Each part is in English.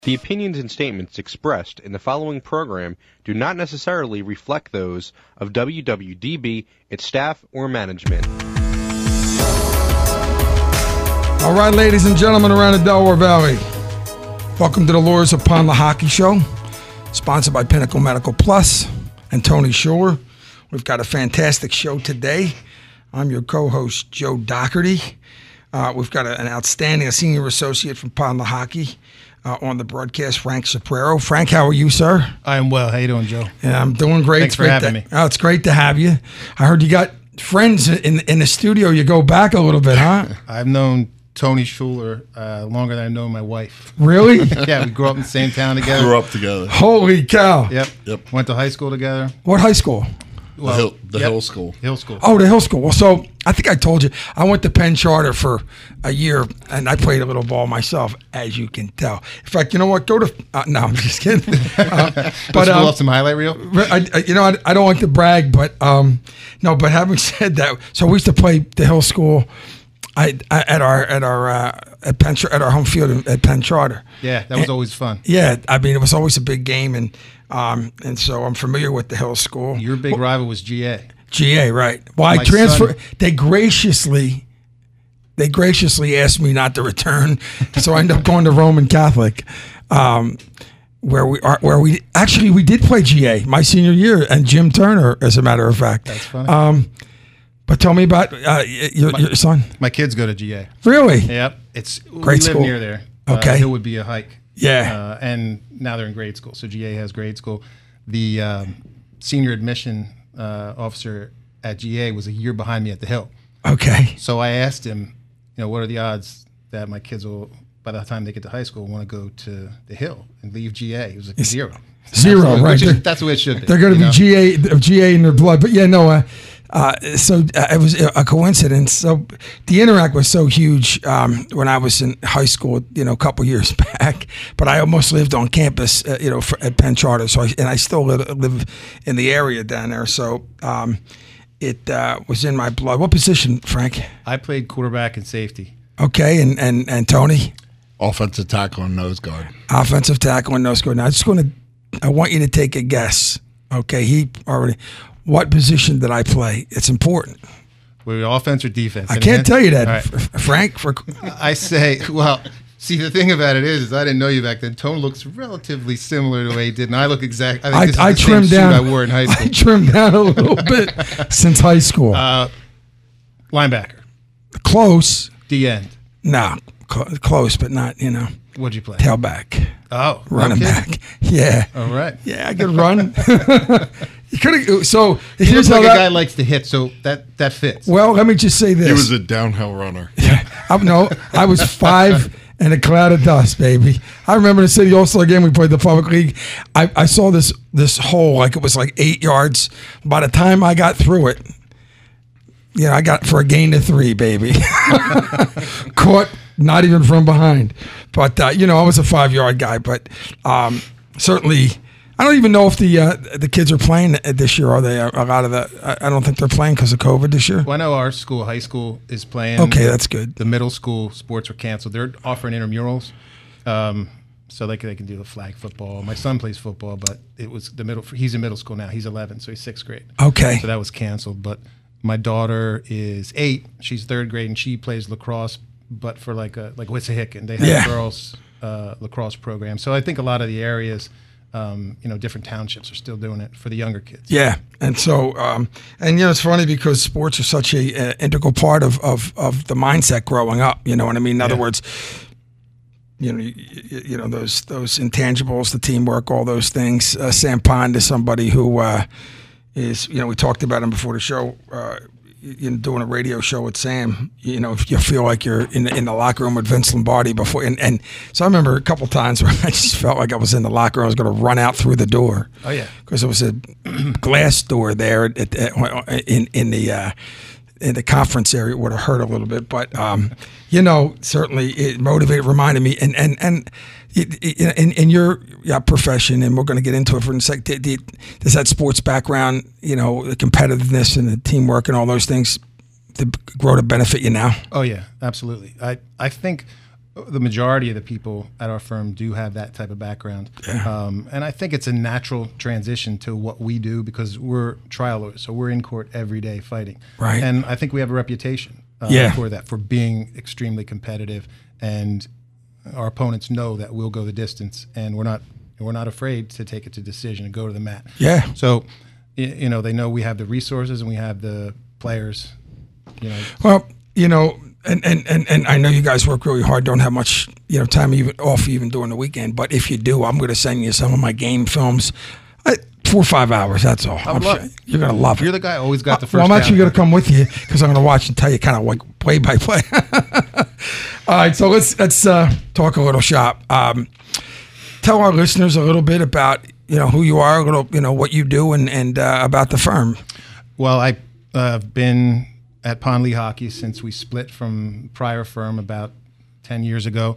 The opinions and statements expressed in the following program do not necessarily reflect those of WWDB, its staff, or management. All right, ladies and gentlemen around the Delaware Valley, welcome to the Lawyers Upon the Hockey Show, sponsored by Pinnacle Medical Plus and Tony Schuler. We've got a fantastic show today. I'm your co-host, Joe Doherty. We've got an outstanding senior associate from Upon the Hockey on the broadcast, Frank Soprero. Frank, how are you, sir? I am well. How you doing, Joe? Yeah, I'm doing great. Thanks for having me. Oh, it's great to have you. I heard you got friends in the studio. You go back a little bit, huh? I've known Tony Schuler longer than I've known my wife. Really? Yeah, we grew up in the same town together. Grew up together. Holy cow. Yep. Went to high school together. What high school? Well, The Hill School. Hill School. Oh, the Hill School. Well, so I think I told you, I went to Penn Charter for a year, and I played a little ball myself, as you can tell. In fact, you know what? Go to no, I'm just kidding. But pull up some highlight reel. I don't like to brag, but no. But having said that, so we used to play the Hill School at our home field at Penn Charter. Yeah, that was always fun. Yeah, I mean, it was always a big game, and so I'm familiar with the Hill School. Your big rival was GA. GA, right? Well, I transferred. They graciously asked me not to return, so I ended up going to Roman Catholic, where we did play GA my senior year, and Jim Turner, as a matter of fact. That's funny. But tell me about your son. My kids go to GA. Really? Yep. Great school. We live near there. Okay. It would be a hike. Yeah. And now they're in grade school. So GA has grade school. The senior admission officer at GA was a year behind me at the Hill. Okay. So I asked him, what are the odds that my kids will, by the time they get to high school, want to go to the Hill and leave GA? He was like, zero. Zero, right? That's the way it should be. They're going to be GA in their blood. But yeah, no. It was a coincidence. So the Interact was so huge when I was in high school, a couple years back. But I almost lived on campus, at Penn Charter. So I still live in the area down there. So it was in my blood. What position, Frank? I played quarterback and safety. Okay, and Tony? Offensive tackle and nose guard. Offensive tackle and nose guard. Now I want you to take a guess. Okay, what position did I play? It's important. Were you offense or defense? I can't tell you that, right. Frank. I say, see, the thing about it is I didn't know you back then. Tone looks relatively similar to the way he did, and I look exact. I think this is the same suit I wore in high school. I trimmed down a little bit since high school. Linebacker. Close. D-end. No, close, but not, What'd you play? Tailback. Oh, running back. Yeah. All right. Yeah, I could run. You could have. So he looks like a guy likes to hit, so that fits. Well, let me just say this. He was a downhill runner. Yeah. I was 5 and a cloud of dust, baby. I remember the City All-Star game we played the Public League. I saw this hole like it was like 8 yards. By the time I got through it, I got for a gain of 3, baby. Caught. Not even from behind. But, I was a 5-yard guy. But certainly, I don't even know if the kids are playing this year. Are they? A lot of I don't think they're playing because of COVID this year. Well, I know our school, high school, is playing. Okay, that's good. The middle school sports were canceled. They're offering intramurals. So they can do the flag football. My son plays football, but it was he's in middle school now. He's 11, so he's 6th grade. Okay. So that was canceled. But my daughter is 8. She's 3rd grade, and she plays lacrosse. But for like Wissahickon, they have a girls lacrosse program. So I think a lot of the areas, different townships are still doing it for the younger kids. Yeah, and so it's funny because sports are such a integral part of the mindset growing up. You know what I mean? In other words, those intangibles, the teamwork, all those things. Sam Pond is somebody who is we talked about him before the show. Doing a radio show with Sam, if you feel like you're in the locker room with Vince Lombardi before, and so I remember a couple times where I just felt like I was in the locker room. I was going to run out through the door. Oh yeah, because it was a glass door there in the conference area. It would have hurt a little bit, but certainly it motivated, reminded me, and in your profession, and we're going to get into it for a second, does that sports background, the competitiveness and the teamwork and all those things grow to benefit you now? Oh, yeah, absolutely. I think the majority of the people at our firm do have that type of background. And I think it's a natural transition to what we do because we're trial lawyers, so we're in court every day fighting. Right. And I think we have a reputation for that, for being extremely competitive, and our opponents know that we'll go the distance, and we're not afraid to take it to decision and go to the mat. Yeah. So, you know, they know we have the resources and we have the players. You know. Well, you know, and I know you guys work really hard. Don't have much, you know, time off even during the weekend. But if you do, I'm going to send you some of my game films. 4 or 5 hours. That's all. I'm sure you're going to love it. You're the guy who always got the first. Well, I'm actually going to come with you because I'm going to watch and tell you kind of like play by play. All right, so let's talk a little shop. Tell our listeners a little bit about, you know, who you are, a little, you know, what you do, and about the firm. Well, I've been at Pond Lee Hockey since we split from prior firm about 10 years ago.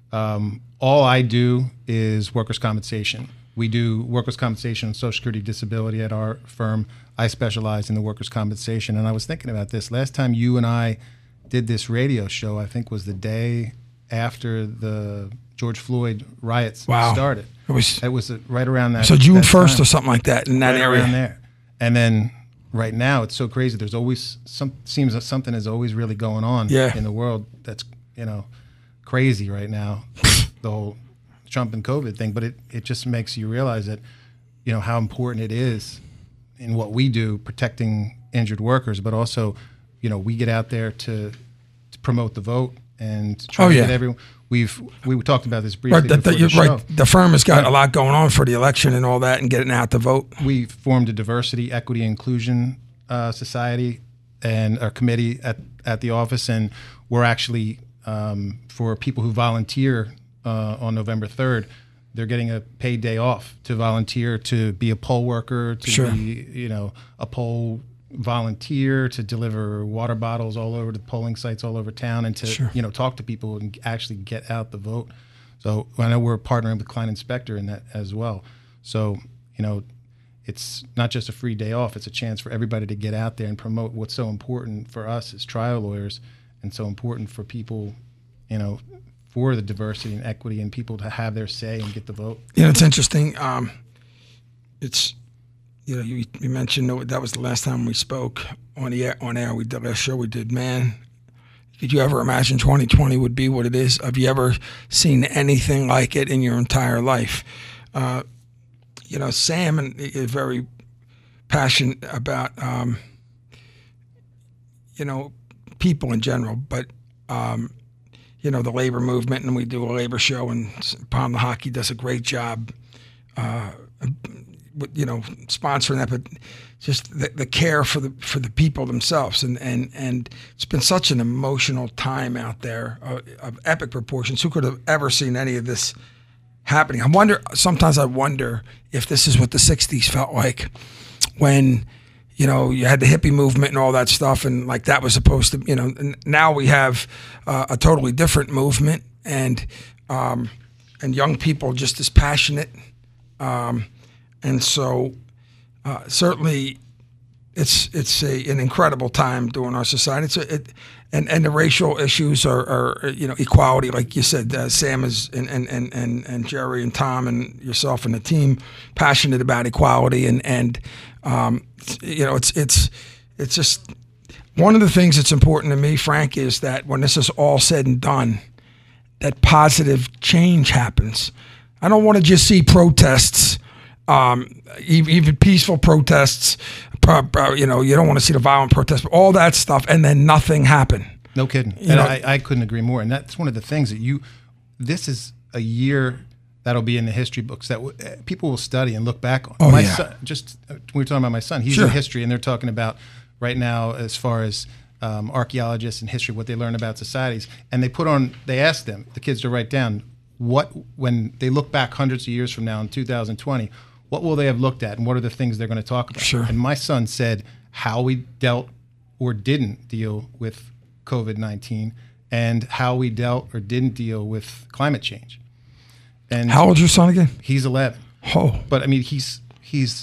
All I do is workers' compensation. We do workers' compensation and Social Security disability at our firm. I specialize in the workers' compensation. And I was thinking about this. Last time you and I did this radio show, I think was the day after the George Floyd riots started. It was right around that. So June that 1st time. Or something like that in that area. Around there. And then right now it's so crazy. There's always seems that something is always really going on in the world that's, you know, crazy right now. The whole Trump and COVID thing, but it just makes you realize that, you know, how important it is in what we do, protecting injured workers, but also, you know, we get out there to promote the vote and try to get everyone. We talked about this briefly before the show. Right. The firm has got a lot going on for the election and all that, and getting out the vote. We formed a diversity, equity, inclusion society and a committee at the office, and we're actually for people who volunteer on November 3rd, they're getting a paid day off to volunteer, to be a poll worker, to be, you know, a poll volunteer, to deliver water bottles all over the polling sites all over town, and to you know, talk to people and actually get out the vote. So I know we're partnering with Klein Inspector in that as well. So, you know, it's not just a free day off, it's a chance for everybody to get out there and promote what's so important for us as trial lawyers, and so important for people, you know, for the diversity and equity and people to have their say and get the vote. You know, it's interesting. It's, you know, you mentioned that was the last time we spoke on the air. We did a show we did. Man, could you ever imagine 2020 would be what it is? Have you ever seen anything like it in your entire life? You know, Sam is very passionate about, you know, people in general, but, you know, the labor movement, and we do a labor show, and Pond Hockey does a great job, you know, sponsoring that, but just the care for the people themselves, and it's been such an emotional time out there of epic proportions. Who could have ever seen any of this happening? Sometimes I wonder if this is what the 60s felt like, when, you know, you had the hippie movement and all that stuff, and like that was supposed to, you know, and now we have a totally different movement, and young people just as passionate, and so certainly it's an incredible time during our society. And the racial issues are you know, equality, like you said, Sam is and Jerry and Tom and yourself and the team passionate about equality, and you know, it's just one of the things that's important to me, Frank, is that when this is all said and done, that positive change happens. I don't want to just see protests, even peaceful protests. You know, you don't want to see the violent protests, but all that stuff, and then nothing happen. No kidding. And I couldn't agree more. And that's one of the things that this is a year that'll be in the history books that people will study and look back on. My son, we were talking about my son. He's in history, and they're talking about right now as far as archaeologists and history, what they learn about societies. And they ask them, the kids, to write down when they look back hundreds of years from now in 2020, what will they have looked at, and what are the things they're going to talk about? And my son said how we dealt or didn't deal with COVID-19, and how we dealt or didn't deal with climate change. And how old's your son again? He's 11. Oh, but I mean, he's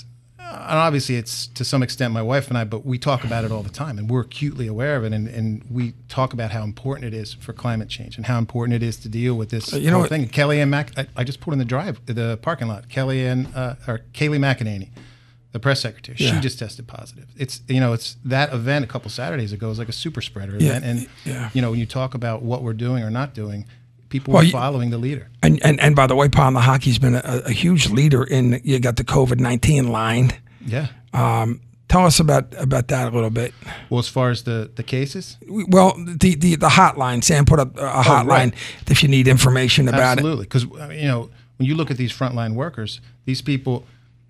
obviously it's to some extent my wife and I, but we talk about it all the time, and we're acutely aware of it, and we talk about how important it is for climate change and how important it is to deal with this whole thing. Kellyanne I just pulled in the parking lot. Kayleigh McEnany, the press secretary, she just tested positive. It's that event a couple Saturdays ago was like a super spreader event, and when you talk about what we're doing or not doing, people are following the leader. And by the way, Pond Hockey's been a huge leader in. You got the COVID-19 line. Yeah. Tell us about that a little bit. Well, as far as the cases? Well, the hotline. Sam put up a hotline if you need information about Absolutely. Because, when you look at these frontline workers, these people,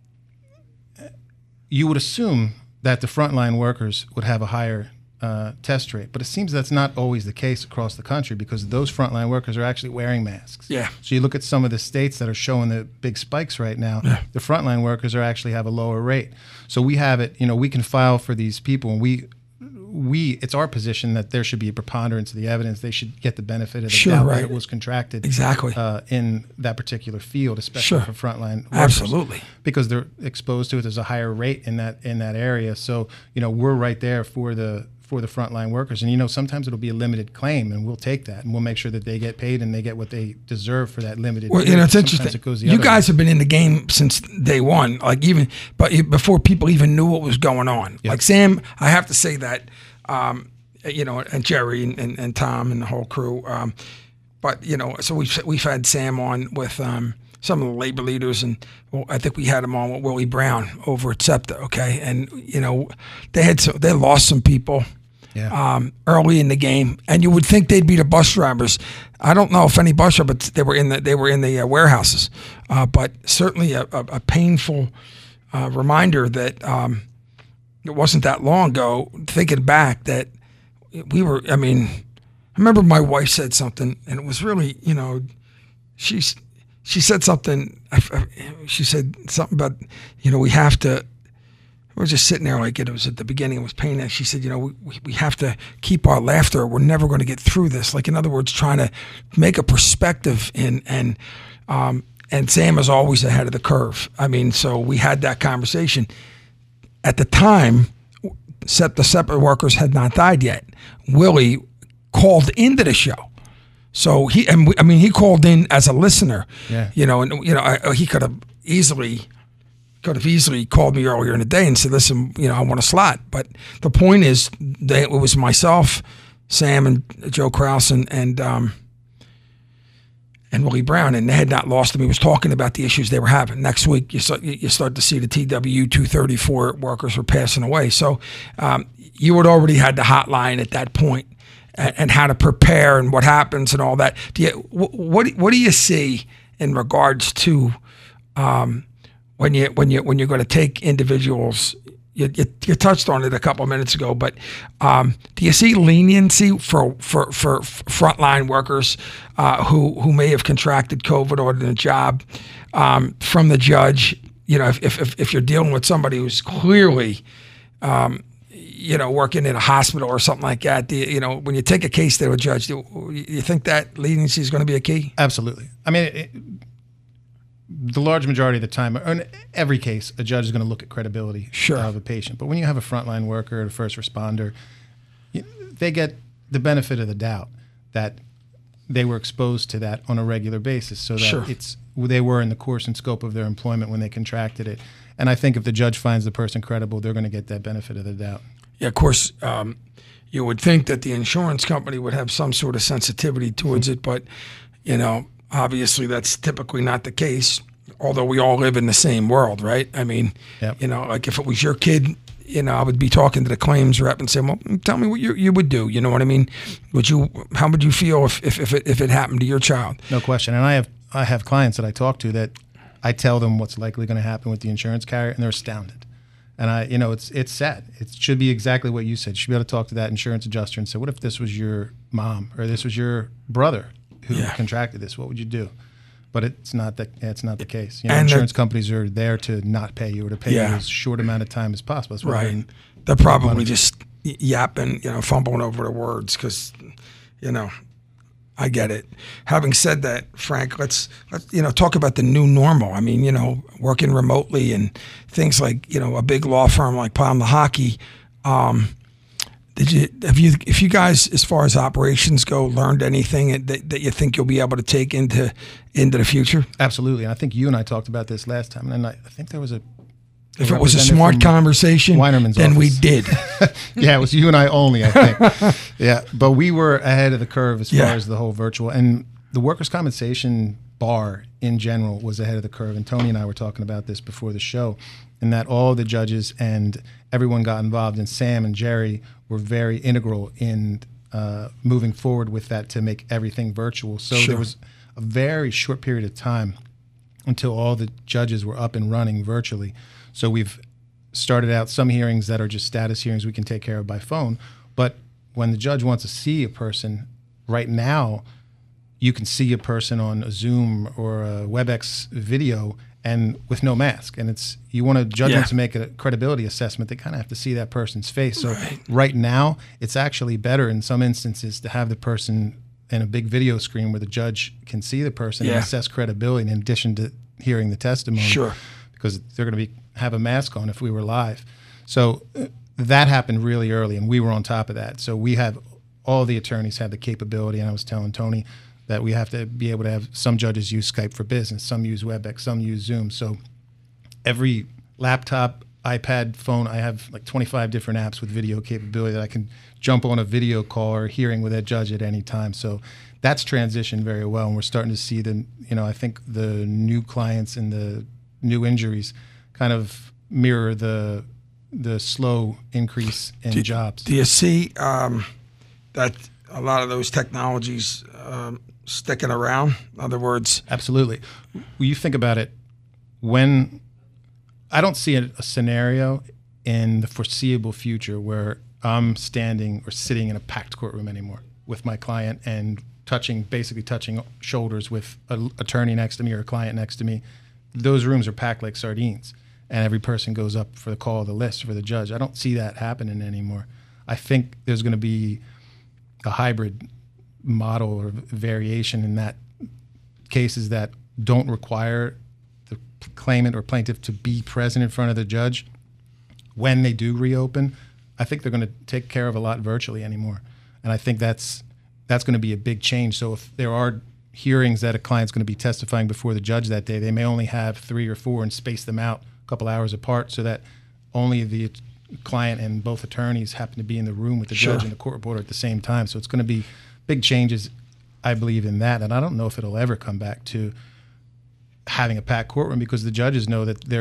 you would assume that the frontline workers would have a higher test rate, but it seems that's not always the case across the country, because those frontline workers are actually wearing masks. Yeah. So you look at some of the states that are showing the big spikes right now, the frontline workers are actually have a lower rate. So we have it, we can file for these people, and we it's our position that there should be a preponderance of the evidence. They should get the benefit of the doubt that it was contracted in that particular field, especially for frontline workers. Absolutely. Because they're exposed to it. There's a higher rate in that area. So, we're right there for the frontline workers. And, sometimes it'll be a limited claim, and we'll take that, and we'll make sure that they get paid and they get what they deserve for that limited period. It's interesting. You guys have been in the game since day one, but before people even knew what was going on. Yep. Like Sam, I have to say that, and Jerry and Tom and the whole crew. But, so we've had Sam on with some of the labor leaders, and I think we had him on with Willie Brown over at SEPTA, okay? And, they lost some people. Early in the game, and you would think they'd be the bus drivers. I don't know if any bus drivers, they were in the warehouses, but certainly a painful reminder that it wasn't that long ago. Thinking back, that we were. I mean, I remember my wife said something, and it was really, she said something. She said something about, we have to. We're just sitting there like it was at the beginning. It was pain. She said, we have to keep our laughter. We're never going to get through this. Like, in other words, trying to make a perspective and Sam is always ahead of the curve. I mean, so we had that conversation. At the time, the separate workers had not died yet. Willie called into the show. So he called in as a listener. Yeah. He could have easily called me earlier in the day and said, listen, I want a slot. But the point is that it was myself, Sam, and Joe Kraus, and Willie Brown, and they had not lost him. He was talking about the issues they were having. Next week, you start to see the TW 234 workers were passing away. So you had already had the hotline at that point, and how to prepare and what happens and all that. What do you see in regards to when you're going to take individuals? You touched on it a couple of minutes ago, but do you see leniency for frontline workers who may have contracted COVID or in a job from the judge? If you're dealing with somebody who's clearly working in a hospital or something like that, when you take a case to a judge, do you think that leniency is going to be a key? Absolutely. I mean, the large majority of the time, or in every case, a judge is going to look at credibility of a patient. But when you have a frontline worker or a first responder, they get the benefit of the doubt that they were exposed to that on a regular basis, so that they were in the course and scope of their employment when they contracted it. And I think if the judge finds the person credible, they're going to get that benefit of the doubt. Yeah, of course, you would think that the insurance company would have some sort of sensitivity towards it, but obviously that's typically not the case, although we all live in the same world, right? I mean, like if it was your kid, I would be talking to the claims rep and saying, well, tell me what you would do. You know what I mean? How would you feel if it happened to your child? No question. And I have clients that I talk to that I tell them what's likely going to happen with the insurance carrier, and they're astounded. And it's sad. It should be exactly what you said. You should be able to talk to that insurance adjuster and say, what if this was your mom or this was your brother who contracted this? What would you do? But it's not the case. Insurance companies are there to not pay you or to pay you as short amount of time as possible. That's right. They're probably just yapping, fumbling over the words because, I get it. Having said that, Frank, let's talk about the new normal. I mean, working remotely and things like a big law firm like Palm Hockey. If you guys, as far as operations go, learned anything that you think you'll be able to take into the future? Absolutely. And I think you and I talked about this last time, and I think there was if it was a smart conversation, Weinerman's then office. We did. Yeah, it was you and I only, I think. Yeah, but we were ahead of the curve as far as the whole virtual. And the workers' compensation bar in general was ahead of the curve. And Tony and I were talking about this before the show, and that all the judges and everyone got involved. And Sam and Jerry were very integral in moving forward with that to make everything virtual. So there was a very short period of time until all the judges were up and running virtually. So we've started out some hearings that are just status hearings we can take care of by phone. But when the judge wants to see a person, right now, you can see a person on a Zoom or a WebEx video and with no mask. And you want a judgment to make a credibility assessment, they kind of have to see that person's face. So right now, it's actually better in some instances to have the person in a big video screen where the judge can see the person and assess credibility in addition to hearing the testimony. Sure. Because they're going to have a mask on if we were live. So that happened really early, and we were on top of that. So all the attorneys have the capability, and I was telling Tony that we have to be able to have some judges use Skype for Business, some use WebEx, some use Zoom. So every laptop, iPad, phone, I have like 25 different apps with video capability that I can jump on a video call or hearing with a judge at any time. So that's transitioned very well, and we're starting to see I think the new clients and the new injuries kind of mirror the slow increase in jobs. Do you see that a lot of those technologies sticking around? In other words, absolutely. When you think about it, I don't see a scenario in the foreseeable future where I'm standing or sitting in a packed courtroom anymore with my client and basically touching shoulders with an attorney next to me or a client next to me. Those rooms are packed like sardines, and every person goes up for the call of the list for the judge. I don't see that happening anymore. I think there's going to be a hybrid model or variation in that cases that don't require the claimant or plaintiff to be present in front of the judge when they do reopen. I think they're going to take care of a lot virtually anymore, and I think that's going to be a big change. So if there are hearings that a client's going to be testifying before the judge that day, they may only have 3 or 4 and space them out a couple hours apart so that only the client and both attorneys happen to be in the room with the judge and the court reporter at the same time. So it's going to be big changes, I believe, in that. And I don't know if it'll ever come back to having a packed courtroom because the judges know that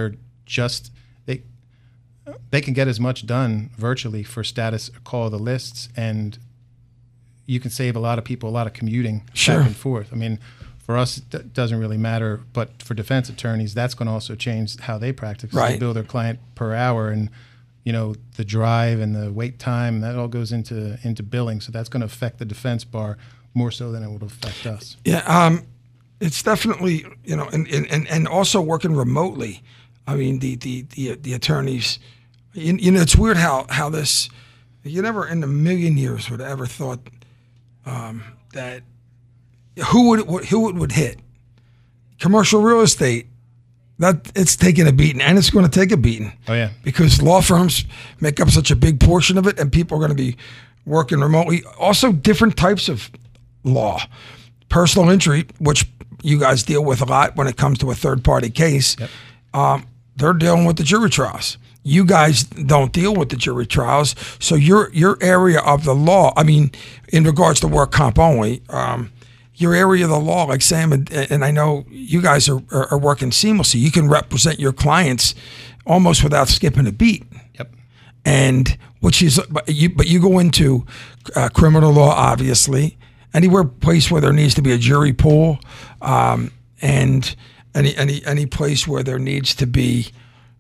they can get as much done virtually for status call of the lists, and you can save a lot of people a lot of commuting back and forth. I mean, for us, it doesn't really matter, but for defense attorneys, that's going to also change how they practice. They bill their client per hour, and the drive and the wait time, that all goes into billing. So that's going to affect the defense bar more so than it would affect us. Yeah, it's definitely and also working remotely. I mean, the attorneys. It's weird how this. You never in a million years would have ever thought that who it would hit. Commercial real estate, that it's taking a beating, and it's going to take a beating. Oh yeah, because law firms make up such a big portion of it, and people are going to be working remotely. Also, different types of law, personal injury, which you guys deal with a lot when it comes to a third-party case. Yep. They're dealing with the jury trials. You guys don't deal with the jury trials, so your area of the law, I mean, in regards to work comp only, your area of the law, like Sam and I know you guys are working seamlessly. You can represent your clients almost without skipping a beat. Yep. And but you go into criminal law, obviously, place where there needs to be a jury pool, and any place where there needs to be,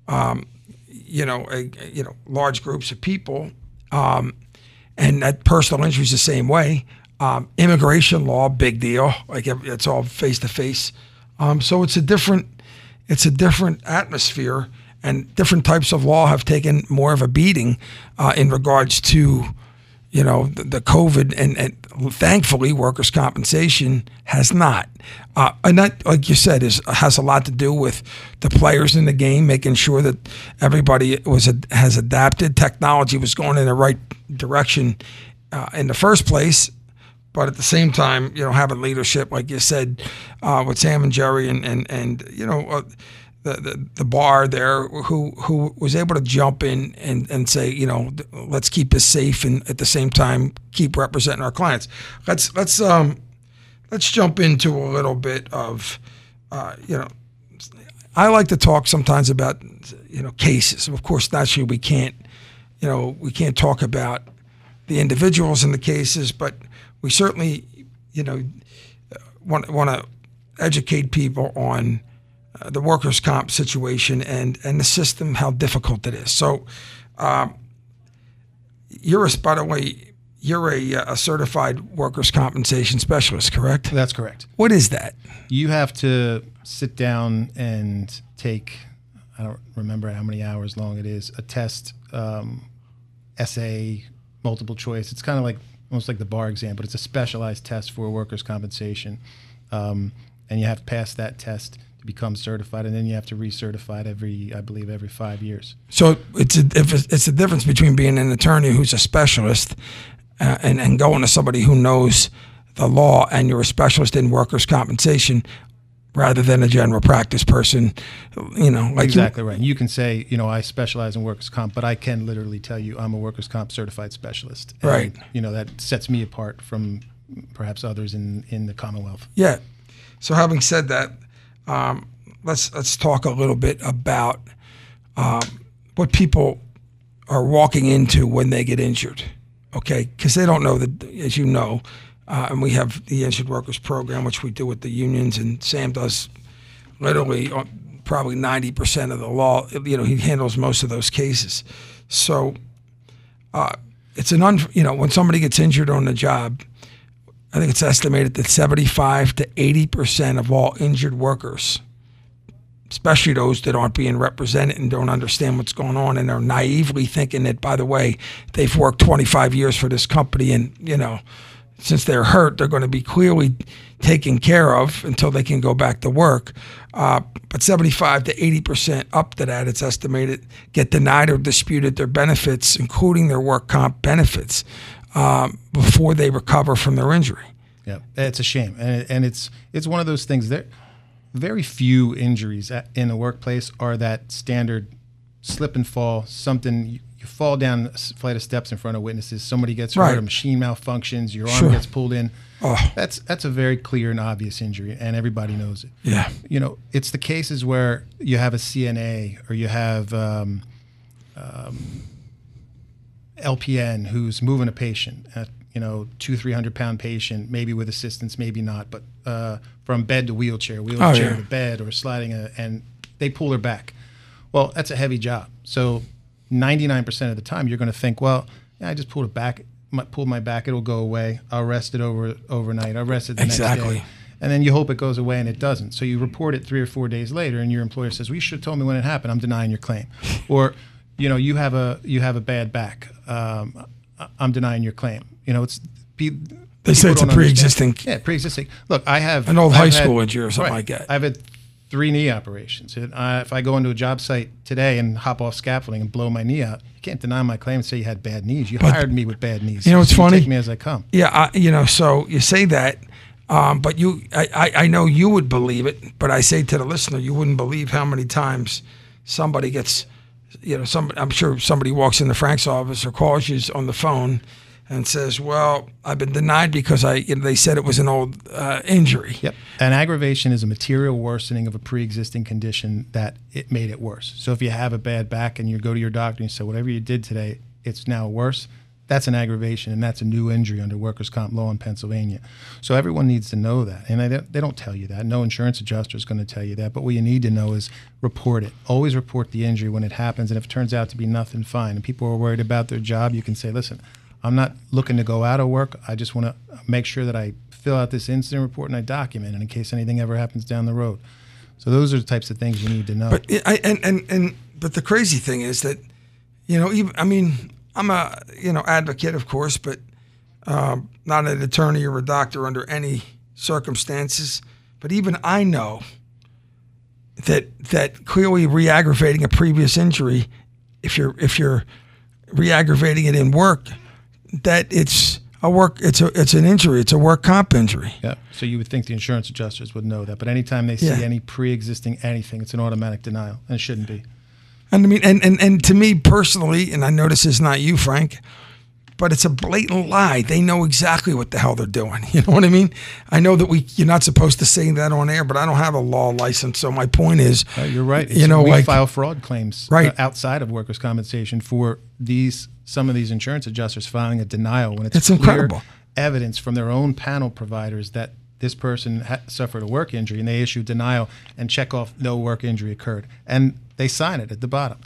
large groups of people, and that personal injury is the same way. Immigration law, big deal. Like it's all face to face. So it's a different atmosphere, and different types of law have taken more of a beating in regards to, the COVID, and thankfully workers' compensation has not. And that, like you said, has a lot to do with the players in the game, making sure that everybody has adapted. Technology was going in the right direction in the first place. But at the same time, having leadership, like you said, with Sam and Jerry and the bar there, who was able to jump in and say, let's keep this safe, and at the same time keep representing our clients. Let's jump into a little bit of, I like to talk sometimes about cases. Of course, naturally we can't talk about the individuals in the cases, but we certainly, want to educate people on the workers' comp situation and the system, how difficult it is. So, by the way, you're a certified workers' compensation specialist, correct? That's correct. What is that? You have to sit down and take, I don't remember how many hours long it is, a test, essay, multiple choice. It's kind of like almost like the bar exam, but it's a specialized test for workers' compensation. And you have to pass that test to become certified, and then you have to recertify it every 5 years. So it's a difference between being an attorney who's a specialist and going to somebody who knows the law, and you're a specialist in workers' compensation, rather than a general practice person, like exactly right. You can say, I specialize in workers' comp, but I can literally tell you I'm a workers' comp certified specialist. And, right. That sets me apart from perhaps others in the Commonwealth. Yeah. So having said that, let's talk a little bit about what people are walking into when they get injured. Okay, because they don't know that, as you know. And we have the Injured Workers Program, which we do with the unions, and Sam does literally probably 90% of the law. He handles most of those cases. So it's when somebody gets injured on the job, I think it's estimated that 75 to 80% of all injured workers, especially those that aren't being represented and don't understand what's going on, and are naively thinking that, by the way, they've worked 25 years for this company, and since they're hurt, they're going to be clearly taken care of until they can go back to work. But 75 to 80% up to that, it's estimated, get denied or disputed their benefits, including their work comp benefits, before they recover from their injury. Yeah, it's a shame. And it's one of those things that very few injuries in the workplace are that standard slip and fall, something you fall down a flight of steps in front of witnesses, somebody gets hurt, a machine malfunctions, your arm gets pulled in. Oh. That's a very clear and obvious injury, and everybody knows it. Yeah. It's the cases where you have a CNA or you have LPN who's moving a patient, 200-300 pound patient, maybe with assistance, maybe not, but from bed to wheelchair to bed, or sliding, and they pull her back. Well, that's a heavy job. So 99% of the time, you're going to think, well, yeah, I just pulled my back, it'll go away. I'll rest it overnight. I'll rest it the next day. And then you hope it goes away, and it doesn't. So you report it 3 or 4 days later, and your employer says, well, you should have told me when it happened. I'm denying your claim. Or, you have a bad back. I'm denying your claim. They say it's a pre-existing. Yeah, pre-existing. Look, I have an old high school injury or something like that. I've had 3 knee operations. If I go into a job site today and hop off scaffolding and blow my knee out, you can't deny my claim and say you had bad knees. You hired me with bad knees. It's funny. You take me as I come. Yeah, so you say that, but I know you would believe it, but I say to the listener, you wouldn't believe how many times somebody gets, I'm sure somebody walks into Frank's office or calls you on the phone and says, well, I've been denied because they said it was an old injury. Yep. An aggravation is a material worsening of a pre-existing condition that it made it worse. So if you have a bad back and you go to your doctor and you say, whatever you did today, it's now worse, that's an aggravation, and that's a new injury under workers' comp law in Pennsylvania. So everyone needs to know that, and they don't tell you that. No insurance adjuster is going to tell you that, but what you need to know is report it. Always report the injury when it happens, and if it turns out to be nothing, fine. And people are worried about their job, you can say, listen, I'm not looking to go out of work. I just want to make sure that I fill out this incident report and I document it in case anything ever happens down the road. So those are the types of things you need to know. But but the crazy thing is that, I'm a advocate, of course, but not an attorney or a doctor under any circumstances. But even I know that clearly re-aggravating a previous injury, if you're re-aggravating it in work, that it's an injury. It's a work comp injury. Yeah. So you would think the insurance adjusters would know that, but anytime they see any pre-existing anything, it's an automatic denial, and it shouldn't be. And I mean, and to me personally, and I know this is not you, Frank, but it's a blatant lie. They know exactly what the hell they're doing. You know what I mean? I know that you're not supposed to say that on air, but I don't have a law license. So my point is, you're right. We file fraud claims outside of workers' compensation for some of these insurance adjusters filing a denial when it's clear incredible evidence from their own panel providers that this person suffered a work injury, and they issue denial and check off no work injury occurred, and they sign it at the bottom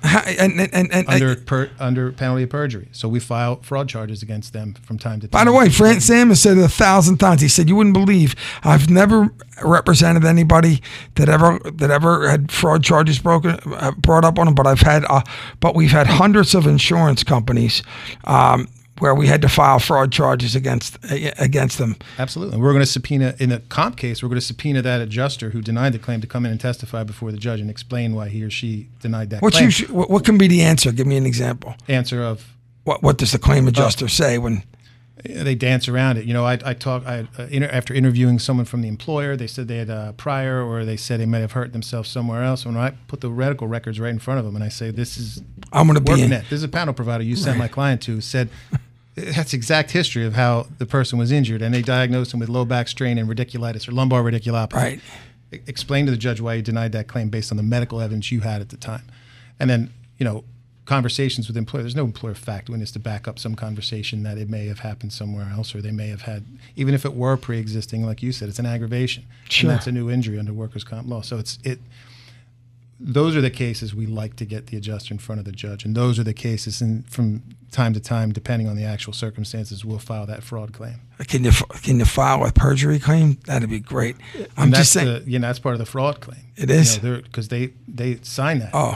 under penalty of perjury. So we file fraud charges against them from time to time. By the way, Frank Sam has said it 1,000 times. He said, "You wouldn't believe I've never represented anybody that ever had fraud charges brought up on them, but we've had hundreds of insurance companies." Where we had to file fraud charges against them. Absolutely. We're going to subpoena, in the comp case, we're going to subpoena that adjuster who denied the claim to come in and testify before the judge and explain why he or she denied that claim. What can be the answer? Give me an example. Answer of? What does the claim adjuster say when? They dance around it. After interviewing someone from the employer, they said they had prior, or they said they may have hurt themselves somewhere else. When I put the medical records right in front of them and I say, this is this is a panel provider you sent my client to, said, that's exact history of how the person was injured, and they diagnosed him with low back strain and radiculitis or lumbar radiculopathy. Right. Explain to the judge why you denied that claim based on the medical evidence you had at the time. And then, conversations with employers. There's no employer fact witness to back up some conversation that it may have happened somewhere else, or they may have had, even if it were pre-existing, like you said, it's an aggravation. Sure. And that's a new injury under workers' comp law. So those are the cases we like to get the adjuster in front of the judge, and those are the cases, and from time to time, depending on the actual circumstances, we'll file that fraud claim. Can you file a perjury claim? That'd be great. I'm just saying. That's part of the fraud claim. It is? Because they sign that. Oh.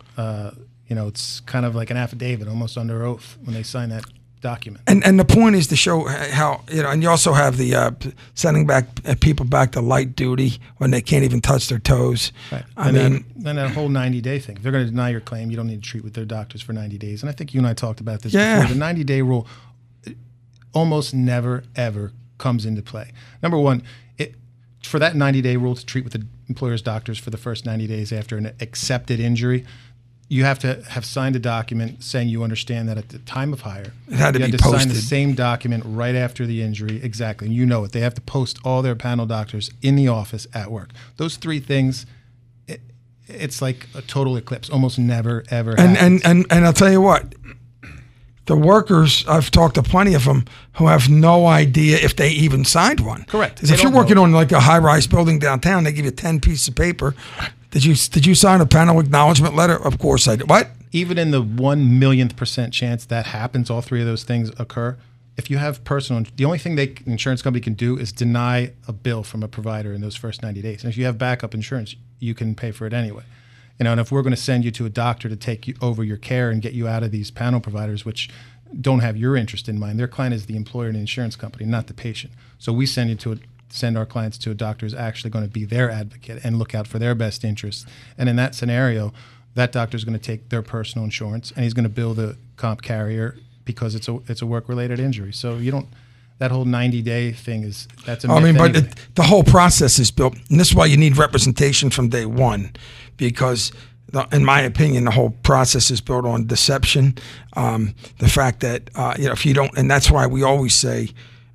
It's kind of like an affidavit, almost under oath, when they sign that document. And the point is to show how, and you also have the sending back people back to light duty when they can't even touch their toes. Right. And that whole 90-day thing. If they're going to deny your claim, you don't need to treat with their doctors for 90 days. And I think you and I talked about this before. The 90-day rule almost never, ever comes into play. Number one, for that 90-day rule to treat with the employer's doctors for the first 90 days after an accepted injury, you have to have signed a document saying you understand that at the time of hire. It had to be posted. You have to sign the same document right after the injury. Exactly. You know it. They have to post all their panel doctors in the office at work. Those three things, it's like a total eclipse. Almost never, ever happens. And I'll tell you what, the workers, I've talked to plenty of them who have no idea if they even signed one. Correct. Because if you're working on like a high-rise building downtown, they give you 10 pieces of paper. Did you sign a panel acknowledgement letter? Of course I did. What? Even in the 1,000,000% chance that happens, all three of those things occur. If you have the only thing the insurance company can do is deny a bill from a provider in those first 90 days. And if you have backup insurance, you can pay for it anyway. And if we're going to send you to a doctor to take you over your care and get you out of these panel providers, which don't have your interest in mind, their client is the employer and the insurance company, not the patient. So we send our clients to a doctor who's actually going to be their advocate and look out for their best interests. And in that scenario, that doctor is going to take their personal insurance and he's going to bill the comp carrier because it's a work-related injury. So that whole 90-day thing that's a myth. But the whole process is built, and this is why you need representation from day one, because in my opinion, the whole process is built on deception. The fact that if you don't, and that's why we always say,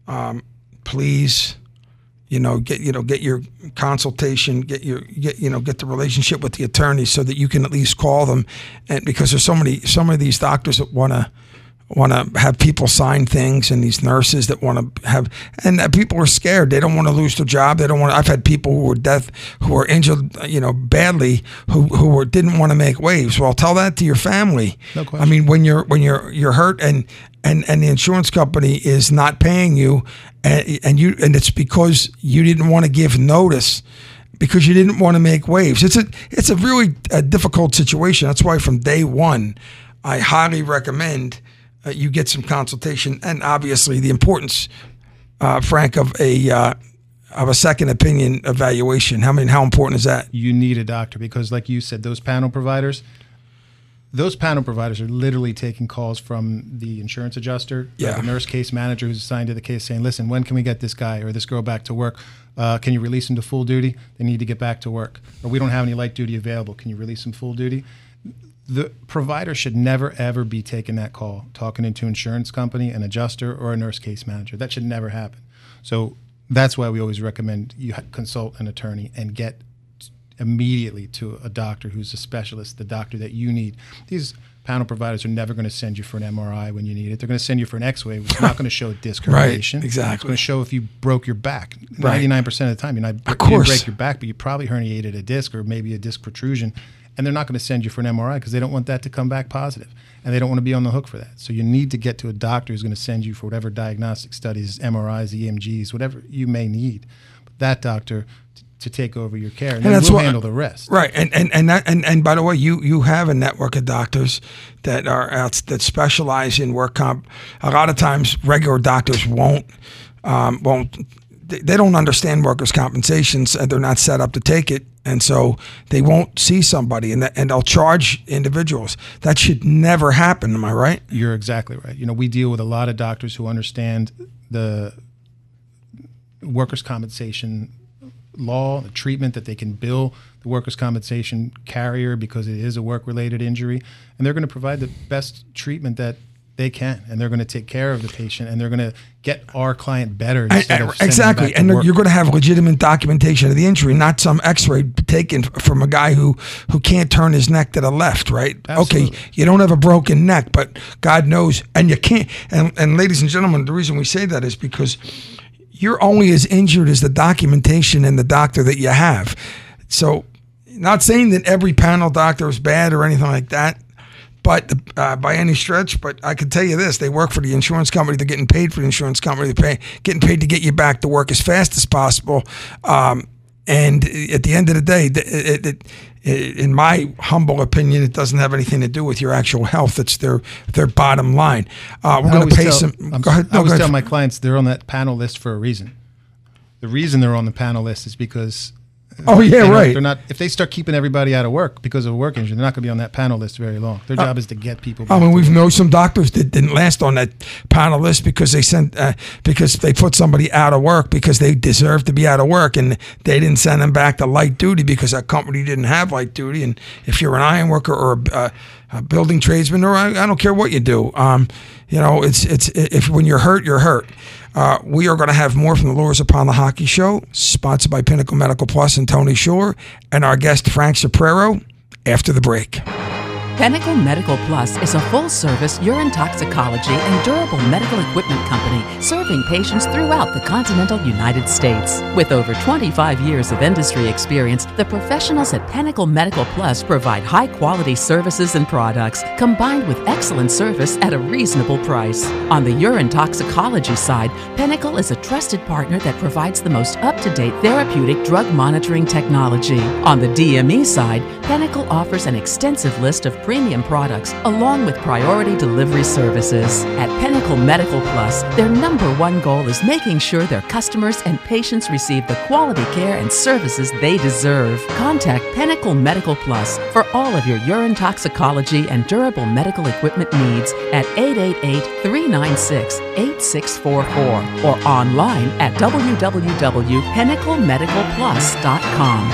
please, get your consultation, get the relationship with the attorney so that you can at least call them, and because there's so many of these doctors that want to have people sign things, and these nurses that want to have, and people are scared. They don't want to lose their job. They don't want. I've had people who were injured, badly, who didn't want to make waves. Well, tell that to your family. No question. I mean, when you're hurt and the insurance company is not paying you, and it's because you didn't want to give notice, because you didn't want to make waves. It's a really difficult situation. That's why from day one, I highly recommend you get some consultation, and obviously the importance, Frank, of a second opinion evaluation. How important is that? You need a doctor because, like you said, those panel providers are literally taking calls from the insurance adjuster, the nurse case manager who's assigned to the case, saying, listen, when can we get this guy or this girl back to work? Can you release them to full duty? They need to get back to work. Or we don't have any light duty available. Can you release them full duty? The provider should never, ever be taking that call, talking into an insurance company, an adjuster, or a nurse case manager. That should never happen. So that's why we always recommend you consult an attorney and get immediately to a doctor who's a specialist, the doctor that you need. These panel providers are never going to send you for an MRI when you need it. They're going to send you for an X-ray, which is not going to show a disc herniation. Right, exactly. It's going to show if you broke your back. Right. 99% of the time, you didn't break your back, but you probably herniated a disc or maybe a disc protrusion. And they're not going to send you for an MRI because they don't want that to come back positive. And they don't want to be on the hook for that. So you need to get to a doctor who's going to send you for whatever diagnostic studies, MRIs, EMGs, whatever you may need. But that doctor to take over your care, and then we'll handle the rest. Right, and by the way, you have a network of doctors that are out that specialize in work comp. A lot of times, regular doctors won't. They don't understand workers' compensations, and they're not set up to take it, and so they won't see somebody, and they'll charge individuals. That should never happen. Am I right? You're exactly right. We deal with a lot of doctors who understand the workers' compensation law, the treatment that they can bill the workers' compensation carrier because it is a work-related injury, and they're going to provide the best treatment that they can, and they're going to take care of the patient, and they're going to get our client better instead of exactly. And you're going to have legitimate documentation of the injury, not some X-ray taken from a guy who can't turn his neck to the left, right? Absolutely. Okay, you don't have a broken neck, but God knows, and you can't. And ladies and gentlemen, the reason we say that is because you're only as injured as the documentation and the doctor that you have. So, not saying that every panel doctor is bad or anything like that, but by any stretch. But I can tell you this: they work for the insurance company. They're getting paid for the insurance company. They're getting paid to get you back to work as fast as possible. And at the end of the day, in my humble opinion, it doesn't have anything to do with your actual health. It's their bottom line. We're going to pay some. Go ahead. I always tell my clients they're on that panel list for a reason. The reason they're on the panel list is because they're not. If they start keeping everybody out of work because of a work injury, they're not going to be on that panel list very long. Their job is to get people back. We've known some doctors that didn't last on that panel list because because they put somebody out of work because they deserved to be out of work, and they didn't send them back to light duty because that company didn't have light duty. And if you're an iron worker or a building tradesman, or I don't care what you do, it's when you're hurt, you're hurt. We are going to have more from the Lures Upon the Hockey Show, sponsored by Pinnacle Medical Plus and Tony Shore, and our guest Frank Soprero after the break. Pinnacle Medical Plus is a full-service urine toxicology and durable medical equipment company serving patients throughout the continental United States. With over 25 years of industry experience, the professionals at Pinnacle Medical Plus provide high-quality services and products combined with excellent service at a reasonable price. On the urine toxicology side, Pinnacle is a trusted partner that provides the most up-to-date therapeutic drug monitoring technology. On the DME side, Pinnacle offers an extensive list of premium products along with priority delivery services. At Pinnacle Medical Plus, their #1 goal is making sure their customers and patients receive the quality care and services they deserve. Contact Pinnacle Medical Plus for all of your urine toxicology and durable medical equipment needs at 888-396-8644 or online at www.pinnaclemedicalplus.com.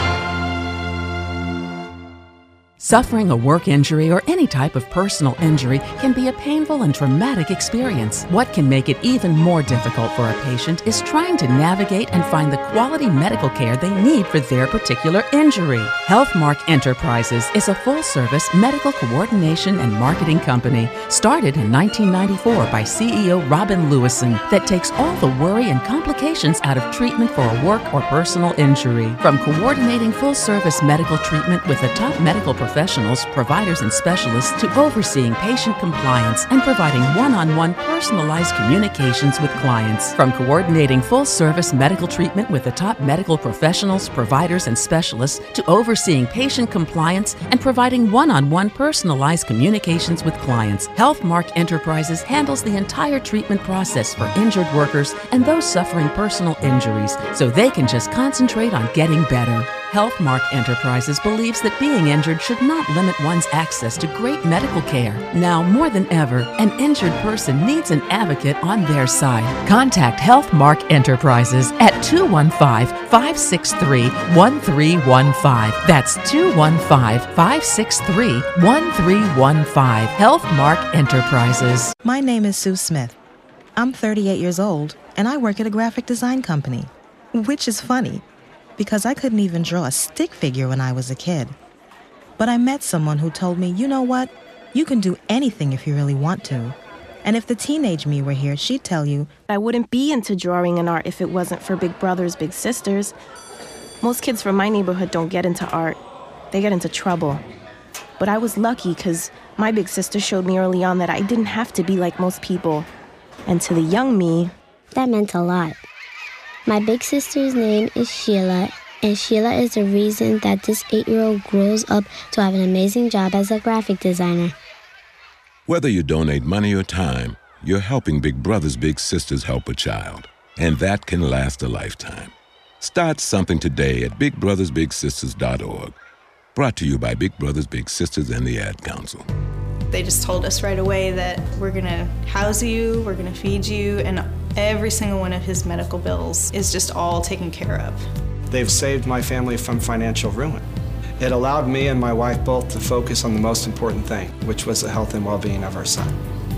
Suffering a work injury or any type of personal injury can be a painful and traumatic experience. What can make it even more difficult for a patient is trying to navigate and find the quality medical care they need for their particular injury. Healthmark Enterprises is a full-service medical coordination and marketing company started in 1994 by CEO Robin Lewison that takes all the worry and complications out of treatment for a work or personal injury. From coordinating full-service medical treatment with a top medical professional professionals, providers, and specialists to overseeing patient compliance and providing one-on-one personalized communications with clients. From coordinating full-service medical treatment with the top medical professionals, providers, and specialists to overseeing patient compliance and providing one-on-one personalized communications with clients, HealthMark Enterprises handles the entire treatment process for injured workers and those suffering personal injuries so they can just concentrate on getting better. HealthMark Enterprises believes that being injured should not limit one's access to great medical care. Now more than ever, an injured person needs an advocate on their side. Contact HealthMark Enterprises at 215-563-1315. That's 215-563-1315. HealthMark Enterprises. My name is Sue Smith. I'm 38 years old, and I work at a graphic design company, which is funny, because I couldn't even draw a stick figure when I was a kid. But I met someone who told me, you know what? You can do anything if you really want to. And if the teenage me were here, she'd tell you, I wouldn't be into drawing and art if it wasn't for Big Brothers Big Sisters. Most kids from my neighborhood don't get into art. They get into trouble. But I was lucky because my big sister showed me early on that I didn't have to be like most people. And to the young me, that meant a lot. My big sister's name is Sheila, and Sheila is the reason that this 8-year-old grows up to have an amazing job as a graphic designer. Whether you donate money or time, you're helping Big Brothers Big Sisters help a child, and that can last a lifetime. Start something today at bigbrothersbigsisters.org. Brought to you by Big Brothers Big Sisters and the Ad Council. They just told us right away that we're gonna house you, we're gonna feed you, and every single one of his medical bills is just all taken care of. They've saved my family from financial ruin. It allowed me and my wife both to focus on the most important thing, which was the health and well-being of our son.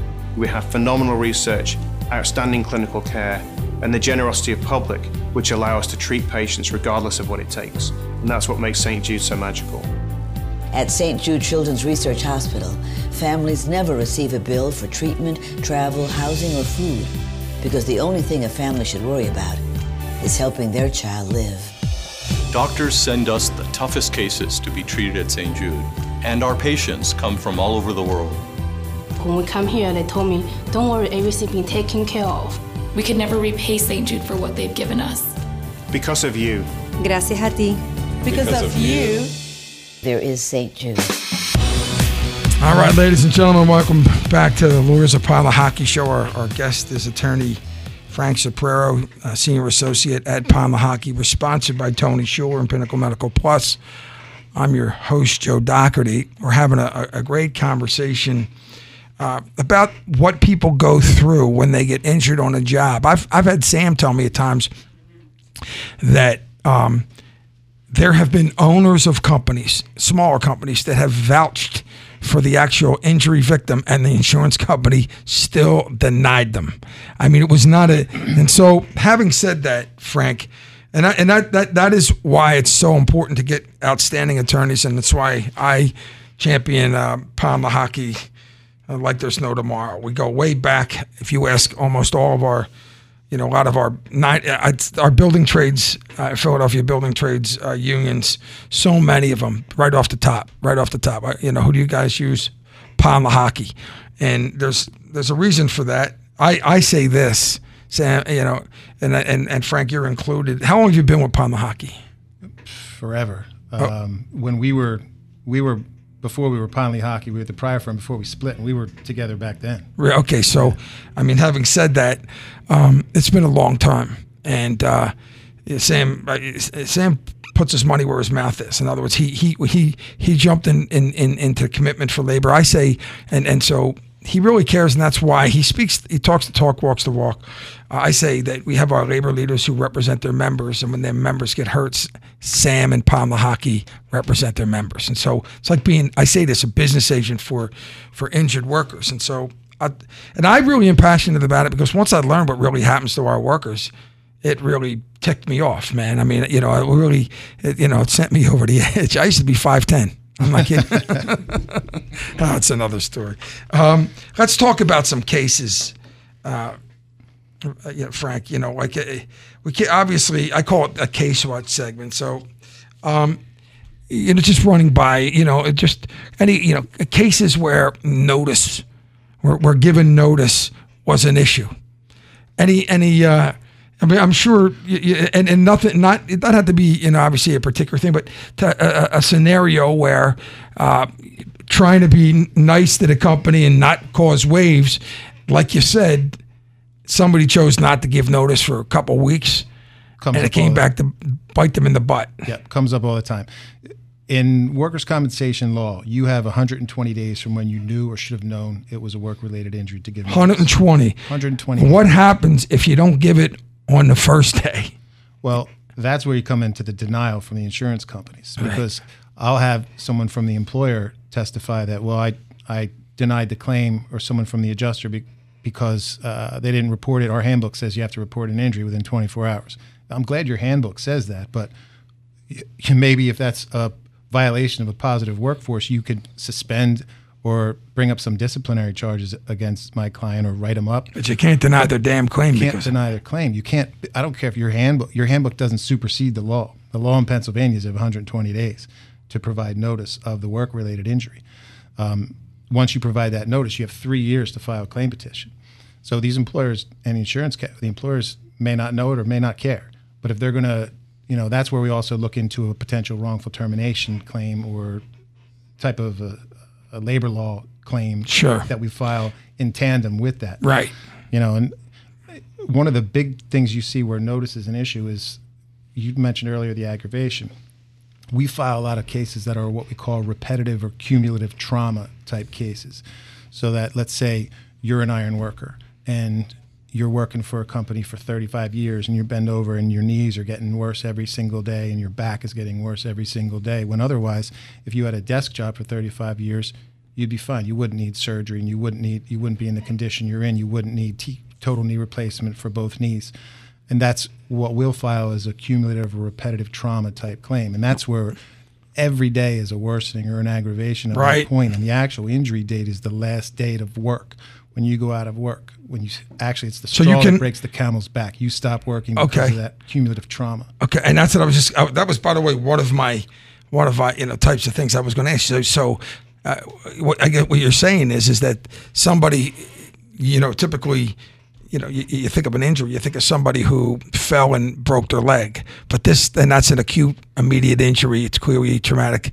We have phenomenal research, outstanding clinical care, and the generosity of public, which allow us to treat patients regardless of what it takes. And that's what makes St. Jude so magical. At St. Jude Children's Research Hospital, families never receive a bill for treatment, travel, housing, or food, because the only thing a family should worry about is helping their child live. Doctors send us the toughest cases to be treated at St. Jude, and our patients come from all over the world. When we come here, they told me, don't worry, everything's being taken care of. We could never repay St. Jude for what they've given us. Because of you. Gracias a ti. Because of you. There is St. Jude. All right, ladies and gentlemen, welcome back to the Lawyers of Parma Hockey Show. Our guest is attorney Frank Soprero, Senior Associate at Parma Hockey. We're sponsored by Tony Schuler and Pinnacle Medical Plus. I'm your host, Joe Doherty. We're having a great conversation about what people go through when they get injured on a job. I've had Sam tell me at times that there have been owners of companies, smaller companies, that have vouched for the actual injury victim, and the insurance company still denied them. I mean, it was not a. And so, having said that, Frank, and that is why it's so important to get outstanding attorneys, and that's why I champion Parma Hockey like there's no tomorrow. We go way back. If you ask almost all of our, a lot of our building trades, Philadelphia building trades unions, so many of them, right off the top. Who do you guys use? Parma Hockey. And there's a reason for that. I say this, Sam, and Frank, you're included. How long have you been with Parma Hockey? Forever. When we were before we were Ponley Hockey, we were the prior firm before we split, and we were together back then. Okay, so, having said that, it's been a long time, and Sam puts his money where his mouth is. In other words, he jumped into commitment for labor. I say, and so he really cares, and that's why he talks the talk, walks the walk. I say that we have our labor leaders who represent their members, and when their members get hurt, Sam and Parma Hockey represent their members. And so it's like being, I say this, a business agent for injured workers. And so, I really am passionate about it, because once I learned what really happens to our workers, it really ticked me off, man. I mean, it really, it sent me over the edge. I used to be 5'10". I'm not kidding. That's another story. Let's talk about some cases, Frank. Obviously, I call it a case watch segment. So, just running by, just any, cases where notice, where given notice was an issue. I mean, I'm sure, and nothing, it doesn't have to be, obviously a particular thing, but a scenario where trying to be nice to the company and not cause waves, like you said, somebody chose not to give notice for a couple of weeks, and it came back to bite them in the butt. Yeah, comes up all the time. In workers' compensation law, you have 120 days from when you knew or should have known it was a work-related injury to give notice. 120. 120. What happens if you don't give it on the first day? Well, that's where you come into the denial from the insurance companies, because I'll have someone from the employer testify that, well, I denied the claim, or someone from the adjuster because they didn't report it. Our handbook says you have to report an injury within 24 hours. I'm glad your handbook says that, but maybe if that's a violation of a positive workforce, you could suspend or bring up some disciplinary charges against my client or write them up. But you can't deny their damn claim. You can't deny their claim. You can't. I don't care if your handbook doesn't supersede the law. The law in Pennsylvania is of 120 days to provide notice of the work-related injury. Once you provide that notice, you have 3 years to file a claim petition. So these employers and the employers may not know it or may not care. But if they're going to, that's where we also look into a potential wrongful termination claim or type of a labor law claim that we file in tandem with that. Right. And one of the big things you see where notice is an issue is, you mentioned earlier the aggravation. We file a lot of cases that are what we call repetitive or cumulative trauma type cases. So that, let's say you're an iron worker and you're working for a company for 35 years and you bend over and your knees are getting worse every single day and your back is getting worse every single day, when otherwise, if you had a desk job for 35 years, you'd be fine. You wouldn't need surgery, and you wouldn't be in the condition you're in. You wouldn't need total knee replacement for both knees. And that's what we'll file as a cumulative or repetitive trauma type claim. And that's where every day is a worsening or an aggravation of that point. And the actual injury date is the last date of work. When you go out of work, it's the straw that breaks the camel's back. You stop working because of that cumulative trauma. Okay, and that's what that was, by the way, one of my types of things I was going to ask you. So, what you're saying is that somebody, typically, you think of an injury, you think of somebody who fell and broke their leg, but that's an acute, immediate injury. It's clearly a traumatic,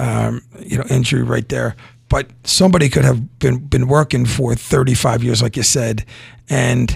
injury right there. But somebody could have been working for 35 years, like you said, and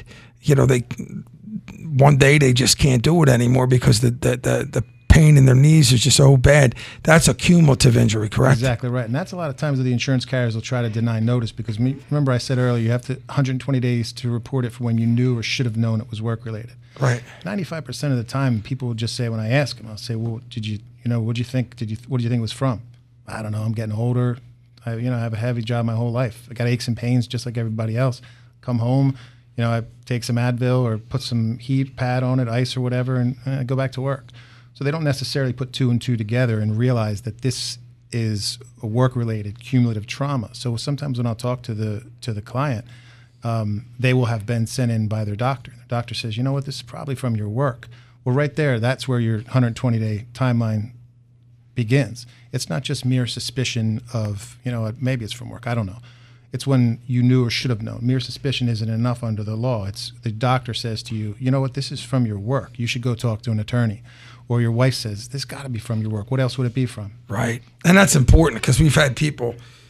one day they just can't do it anymore because the pain in their knees is just so bad. That's a cumulative injury, correct? Exactly right, and that's a lot of times that the insurance carriers will try to deny notice because remember I said earlier you have 120 days to report it for when you knew or should have known it was work related. Right. 95% of the time, people will just say when I ask them, I'll say, "Well, what do you think? What do you think it was from?" I don't know. I'm getting older. I have a heavy job my whole life. I got aches and pains just like everybody else. Come home, I take some Advil or put some heat pad on it, ice or whatever, and I go back to work. So they don't necessarily put two and two together and realize that this is a work-related cumulative trauma. So sometimes when I'll talk to the client, they will have been sent in by their doctor. The doctor says, "You know what? This is probably from your work." Well, right there, that's where your 120-day timeline begins. It's not just mere suspicion of, maybe it's from work. I don't know. It's when you knew or should have known. Mere suspicion isn't enough under the law. It's the doctor says to you, "You know what? This is from your work. You should go talk to an attorney." Or your wife says, "This got to be from your work. What else would it be from?" Right. And that's important because we've had people,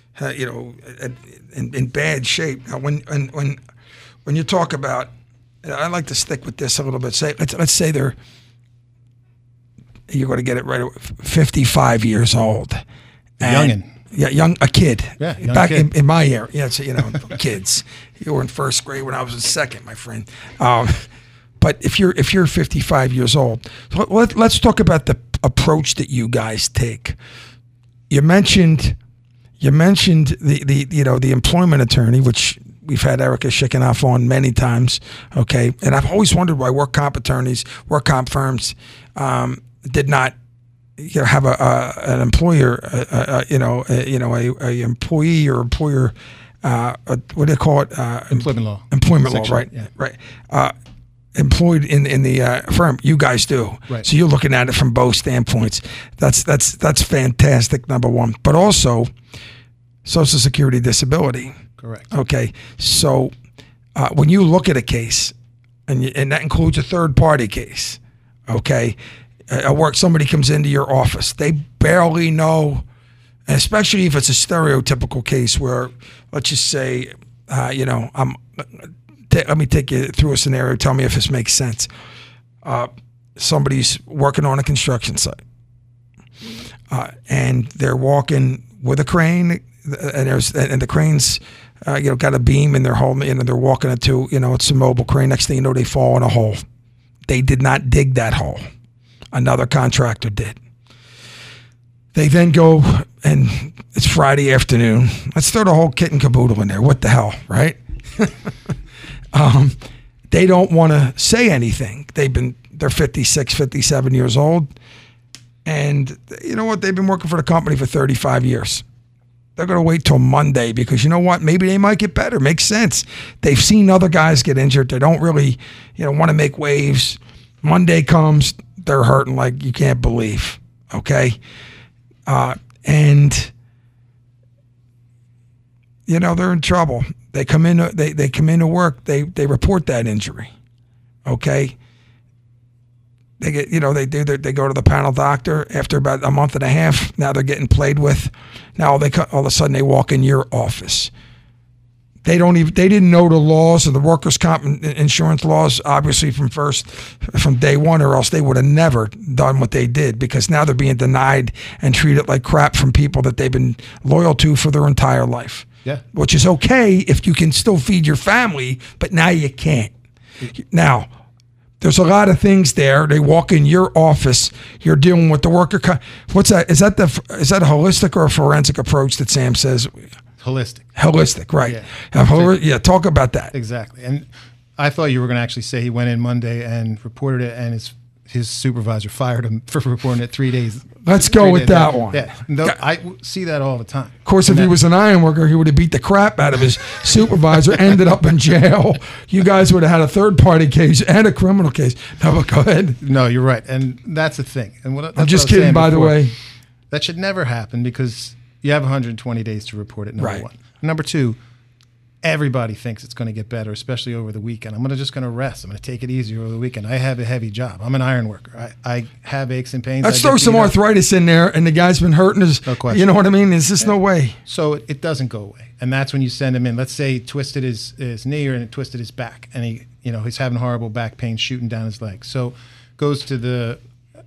in bad shape. Now, when you talk about, I like to stick with this a little bit. Let's say you're going to get it right, 55 years old. Youngin'. Yeah, a kid. Yeah, back kid. In my era. Yeah, so, kids. You were in first grade when I was in second, my friend. But if you're 55 years old, let's talk about the approach that you guys take. You mentioned the employment attorney, which we've had Erica Shikanoff on many times. Okay, and I've always wondered why work comp firms did not have an employer, a employee or employer. What do they call it? Employment law. Employment Section, law, right? Yeah. Right. employed in the firm. You guys do. Right. So you're looking at it from both standpoints. That's fantastic, number one. But also, Social Security disability. Correct. Okay. So when you look at a case, and that includes a third-party case, okay, somebody comes into your office. They barely know, especially if it's a stereotypical case where, let's just say, let me take you through a scenario. Tell me if this makes sense. Somebody's working on a construction site, and they're walking with a crane, and the crane's got a beam in their hole, and they're walking it to, it's a mobile crane. Next thing you know, they fall in a hole. They did not dig that hole. Another contractor did. They then go, and it's Friday afternoon. Let's throw the whole kit and caboodle in there. What the hell, right? They don't want to say anything. They're 56, 57 years old. And you know what? They've been working for the company for 35 years. They're going to wait till Monday because you know what? Maybe they might get better. Makes sense. They've seen other guys get injured. They don't really, want to make waves. Monday comes, they're hurting like you can't believe. Okay? And they're in trouble. They come in. They come into work. They report that injury. Okay. They get. They go to the panel doctor after about a month and a half. Now they're getting played with. Now all of a sudden they walk in your office. They didn't know the laws or the workers' comp insurance laws, obviously from day one, or else they would have never done what they did, because now they're being denied and treated like crap from people that they've been loyal to for their entire life. Yeah. Which is okay if you can still feed your family, but now you can't. Now, there's a lot of things there. They walk in your office. You're dealing with the worker. What's that? Is that a holistic or a forensic approach that Sam says? Holistic, right. Yeah, talk about that. Exactly. And I thought you were going to actually say he went in Monday and reported it, and his supervisor fired him for reporting it 3 days. Let's go with that one. Yeah, I see that all the time. Of course, if he was an iron worker, he would have beat the crap out of his supervisor, ended up in jail. You guys would have had a third-party case and a criminal case. No, but go ahead. No, you're right. And that's the thing. And I'm just kidding, by the way. That should never happen because you have 120 days to report it, number one. Number two, everybody thinks it's going to get better, especially over the weekend. I'm just going to rest. I'm going to take it easy over the weekend. I have a heavy job. I'm an iron worker. I have aches and pains. Let's throw some arthritis in there, and the guy's been hurting his. No question. You know what I mean? There's just no way. So it doesn't go away, and that's when you send him in. Let's say he twisted his knee and it twisted his back, and he's having horrible back pain shooting down his leg. So goes to the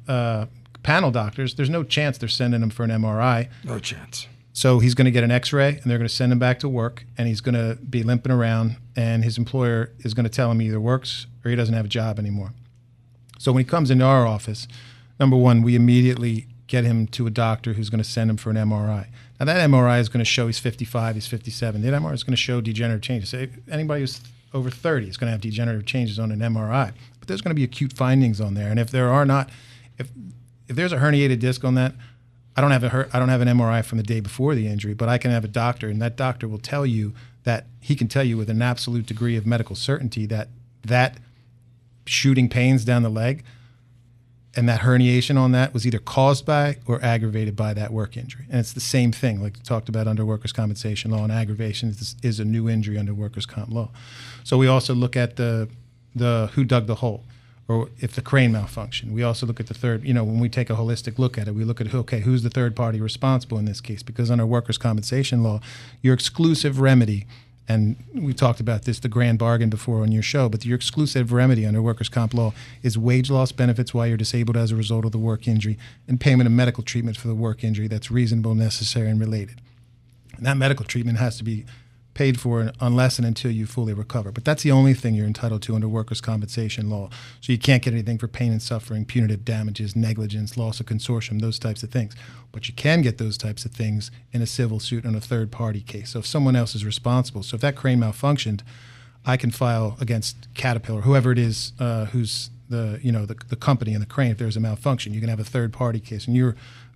panel doctors. There's no chance they're sending him for an MRI. No chance. So he's going to get an x-ray, and they're going to send him back to work, and he's going to be limping around, and his employer is going to tell him he either works or he doesn't have a job anymore. So when he comes into our office, number one, we immediately get him to a doctor who's going to send him for an MRI. Now, that MRI is going to show he's 55, he's 57. The MRI is going to show degenerative changes. Anybody who's over 30 is going to have degenerative changes on an MRI. But there's going to be acute findings on there, and if there are not, if there's a herniated disc on that, I don't have an MRI from the day before the injury, but I can have a doctor, and that doctor will tell you that he can tell you with an absolute degree of medical certainty that shooting pains down the leg and that herniation on that was either caused by or aggravated by that work injury. And it's the same thing, like we talked about under workers' compensation law, and aggravation is a new injury under workers' comp law. So we also look at the who dug the hole, or if the crane malfunctioned. We also look at the third, when we take a holistic look at it, we look at, okay, who's the third party responsible in this case? Because under workers' compensation law, your exclusive remedy, and we talked about this, the grand bargain before on your show, but your exclusive remedy under workers' comp law is wage loss benefits while you're disabled as a result of the work injury, and payment of medical treatment for the work injury that's reasonable, necessary, and related. And that medical treatment has to be paid for unless and until you fully recover. But that's the only thing you're entitled to under workers' compensation law. So you can't get anything for pain and suffering, punitive damages, negligence, loss of consortium, those types of things. But you can get those types of things in a civil suit on a third-party case. So if someone else is responsible, so if that crane malfunctioned, I can file against Caterpillar, whoever it is who's the company and the crane. If there's a malfunction, you can have a third-party case, and you're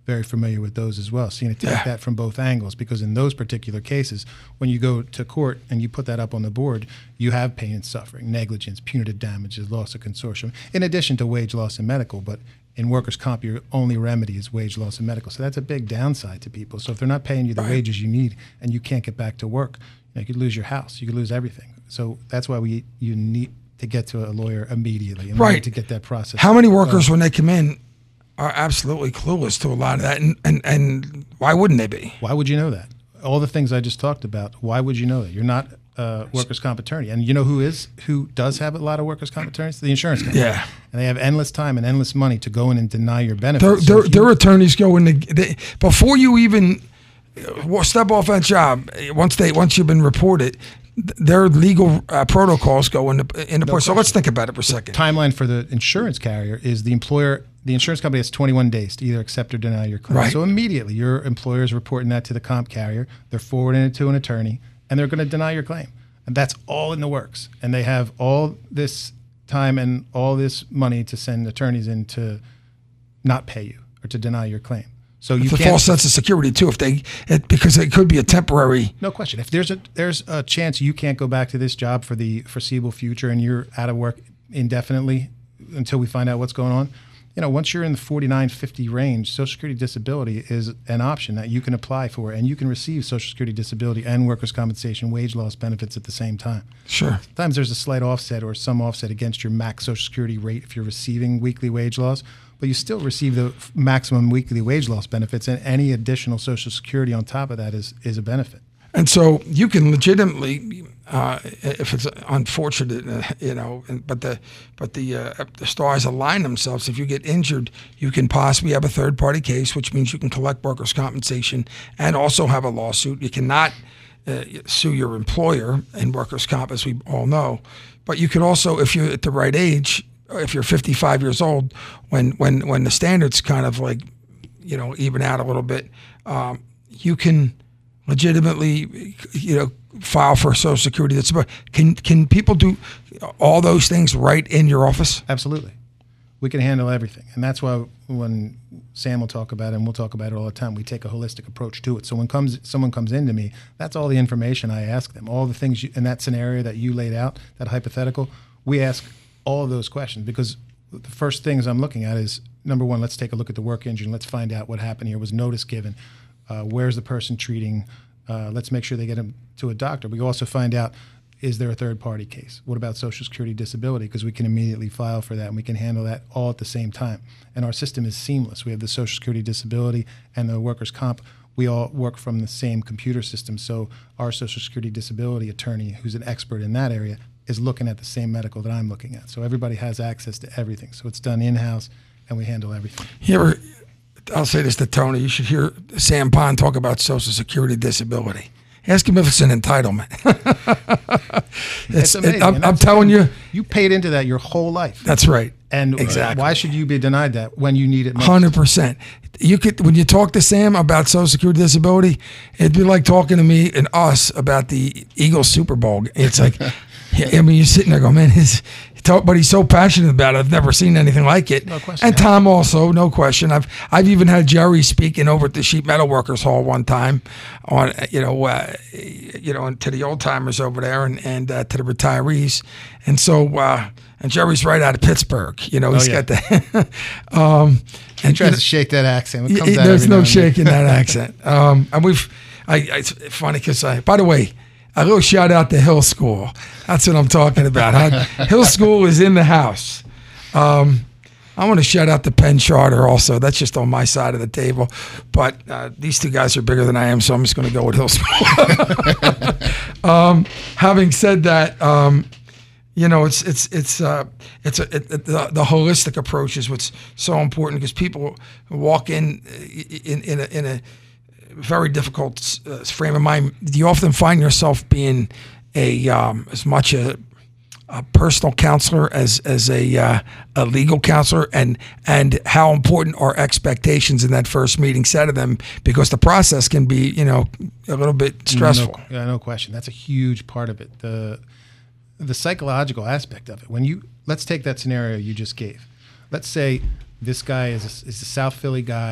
very familiar with those as well. So you need to take that from both angles, because in those particular cases, when you go to court and you put that up on the board, you have pain and suffering, negligence, punitive damages, loss of consortium, in addition to wage loss and medical. But in workers' comp, your only remedy is wage loss and medical. So that's a big downside to people. So if they're not paying you the wages you need and you can't get back to work, you could lose your house, you could lose everything. So that's why you need to get to a lawyer immediately and to get that process. How many workers, when they come in, are absolutely clueless to a lot of that, and why wouldn't they be? Why would you know that? All the things I just talked about, why would you know that? You're not a workers' comp attorney. And you know who does have a lot of workers' comp attorneys? The insurance company. Yeah. And they have endless time and endless money to go in and deny your benefits. Their attorneys go in before you even step off that job, once you've been reported, their legal protocols go into place. So let's think about it for a second. The timeline for the insurance carrier is the insurance company has 21 days to either accept or deny your claim. Right. So immediately your employer is reporting that to the comp carrier, they're forwarding it to an attorney, and they're going to deny your claim. And that's all in the works. And they have all this time and all this money to send attorneys in to not pay you or to deny your claim. So you can't, a false sense of security too, because it could be a temporary. No question. If there's a chance you can't go back to this job for the foreseeable future and you're out of work indefinitely until we find out what's going on, once you're in the 49, 50 range, Social Security disability is an option that you can apply for, and you can receive Social Security disability and workers' compensation wage loss benefits at the same time. Sure. Sometimes there's a slight offset or some offset against your max Social Security rate if you're receiving weekly wage loss, but you still receive the maximum weekly wage loss benefits, and any additional Social Security on top of that is a benefit. And so you can legitimately, if it's unfortunate, but the stars align themselves. If you get injured, you can possibly have a third-party case, which means you can collect workers' compensation and also have a lawsuit. You cannot sue your employer in workers' comp, as we all know, but you can also, if you're at the right age, if you're 55 years old, when the standards kind of even out a little bit, you can legitimately, file for Social Security. Can people do all those things right in your office? Absolutely. We can handle everything. And that's why when Sam will talk about it, and we'll talk about it all the time, we take a holistic approach to it. So when someone comes into me, that's all the information I ask them. All the things in that scenario that you laid out, that hypothetical, we ask all of those questions, because the first things I'm looking at is, number one, let's take a look at the work injury. Let's find out what happened here. Was notice given? Where's the person treating? Let's make sure they get them to a doctor. We also find out, is there a third-party case? What about Social Security disability? Because we can immediately file for that, and we can handle that all at the same time. And our system is seamless. We have the Social Security disability and the workers' comp. We all work from the same computer system. So our Social Security disability attorney, who's an expert in that area, is looking at the same medical that I'm looking at. So everybody has access to everything. So it's done in-house, and we handle everything. I'll say this to Tony. You should hear Sam Pond talk about Social Security disability. Ask him if it's an entitlement. It's amazing. I'm telling you. You paid into that your whole life. That's right. And exactly. Why should you be denied that when you need it most? 100%. When you talk to Sam about Social Security disability, it'd be like talking to me and us about the Eagles Super Bowl. It's like, you're sitting there going, man, but he's so passionate about it. I've never seen anything like it. No question. And Tom also, no question. I've even had Jerry speaking over at the Sheet Metal Workers Hall one time on, to the old timers over there and to the retirees. And so, and Jerry's right out of Pittsburgh. He's got the. He tries to shake that accent. It comes out there's every no now shaking that accent. And it's funny because by the way, a little shout out to Hill School. That's what I'm talking about. Hill School is in the house. I want to shout out to Penn Charter also. That's just on my side of the table. But these two guys are bigger than I am, so I'm just going to go with Hill School. Having said that, the holistic approach is what's so important, because people walk in a very difficult frame of mind. You often find yourself being as much a personal counselor as a legal counselor, and how important are expectations in that first meeting set of them, because the process can be a little bit stressful. No question. That's a huge part of it. The psychological aspect of it. Let's take that scenario you just gave. Let's say this guy is a South Philly guy.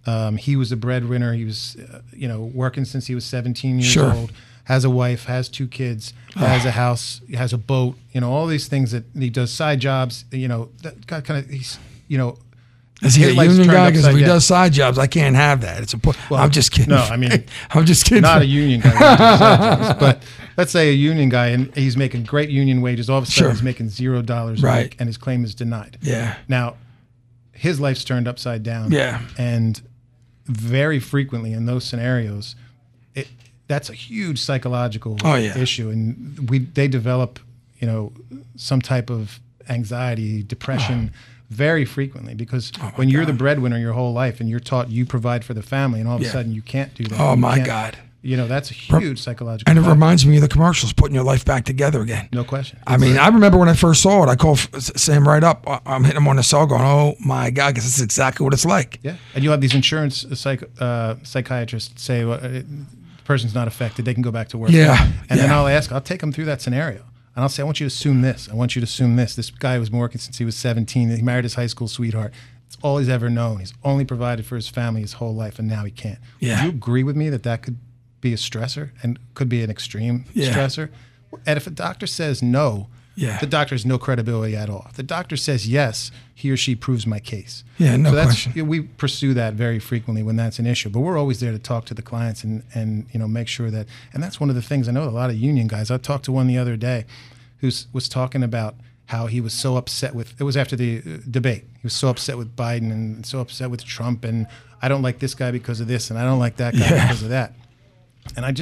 He was a breadwinner. He was, working since he was 17 years Sure. old. Has a wife, has 2 kids, has a house, has a boat. All these things that he does, side jobs. That kind of he's, Is he a his life's union turned guy? Because if he upside down. does side jobs, I can't have that. I'm just kidding. No, I mean, I'm just kidding. Not a union guy, side jobs, but let's say a union guy, and he's making great union wages. All of a sudden, Sure. he's making $0 a Right. week, and his claim is denied. Yeah. Now, his life's turned upside down. Yeah. And very frequently in those scenarios, that's a huge psychological issue, and they develop, some type of anxiety, depression. Very frequently, because when you're the breadwinner your whole life and you're taught you provide for the family, and all of a sudden you can't do that. Oh, You my can't- God. That's a huge psychological And it factor. reminds me of the commercials, putting your life back together again. No question. I mean, I remember when I first saw it, I called Sam right up. I'm hitting him on the cell going, oh, my God, because this is exactly what it's like. Yeah, and you have these insurance psychiatrists say, well, the person's not affected, they can go back to work. Yeah, And then yeah. I'll take them through that scenario. And I'll say, I want you to assume this. I want you to assume this. This guy was working since he was 17. He married his high school sweetheart. It's all he's ever known. He's only provided for his family his whole life, and now he can't. Yeah. Do you agree with me that could be a stressor and could be an extreme Yeah. stressor? And if a doctor says no, Yeah. the doctor has no credibility at all. If the doctor says yes, he or she proves my case. Yeah, no so question. We pursue that very frequently when that's an issue, but we're always there to talk to the clients and make sure that. And that's one of the things I know a lot of union guys. I talked to one the other day, who was talking about how he was so upset with. It was after the debate. He was so upset with Biden and so upset with Trump, and I don't like this guy because of this, and I don't like that guy because of that. And it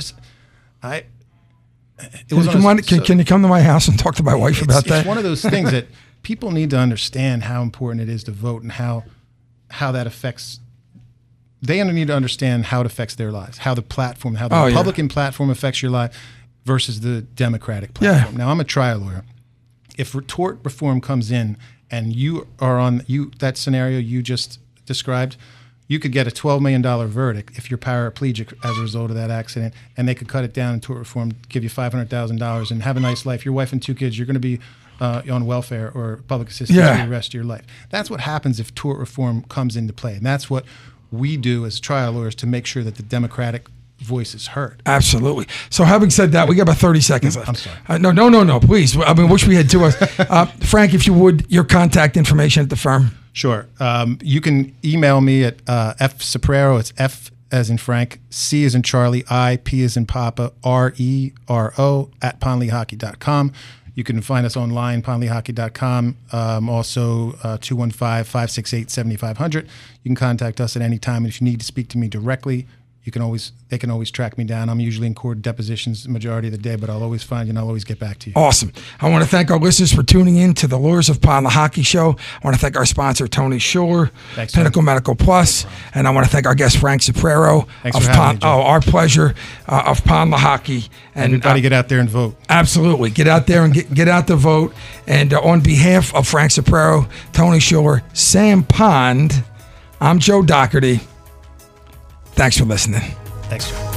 was Can you come to my house and talk to my wife about that? It's one of those things that people need to understand how important it is to vote and how that affects. They need to understand how it affects their lives, how the Republican platform affects your life versus the Democratic platform. Yeah. Now, I'm a trial lawyer. If tort reform comes in and you are on that scenario you just described, you could get a $12 million verdict if you're paraplegic as a result of that accident, and they could cut it down in tort reform, give you $500,000, and have a nice life. Your wife and 2 kids, you're going to be on welfare or public assistance for the rest of your life. That's what happens if tort reform comes into play, and that's what we do as trial lawyers to make sure that the Democratic voice is heard. Absolutely. So having said that, we got about 30 seconds left. I'm sorry. No, please. I mean, wish we had 2 hours. Frank, if you would, your contact information at the firm. Sure. You can email me at fsoprero. It's F as in Frank, C as in Charlie, I, P as in Papa, RERO at PonleyHockey.com. You can find us online, PonleyHockey.com. Also, 215-568-7500. You can contact us at any time. And if you need to speak to me directly, they can always track me down. I'm usually in court depositions the majority of the day, but I'll always find you and I'll always get back to you. Awesome. I want to thank our listeners for tuning in to the Lawyers of Pond, the Hockey Show. I want to thank our sponsor, Tony Schuler, Pinnacle Medical Plus, and I want to thank our guest, Frank Soprero. Thanks for having me, Joe. Our pleasure, of Pond, the Hockey. And everybody get out there and vote. Absolutely. Get out there and get out to vote. And on behalf of Frank Soprero, Tony Schuler, Sam Pond, I'm Joe Doherty. Thanks for listening. Thanks, Joe.